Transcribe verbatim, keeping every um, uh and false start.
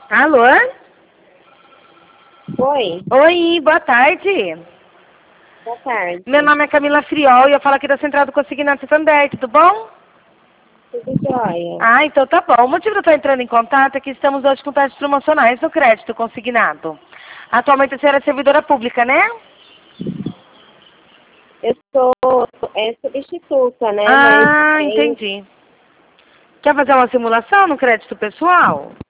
Alô? Oi, Oi, boa tarde. boa tarde. Meu nome é Camila Friol e eu falo aqui da Central do Consignado também, tudo bom? Tudo jóia. Ah, então tá bom. O motivo de eu estar entrando em contato é que estamos hoje com taxas promocionais no crédito consignado. Atualmente a senhora é servidora pública, né? Eu sou é, substituta, né? Mas Ah, tem, entendi. Quer fazer uma simulação no crédito pessoal?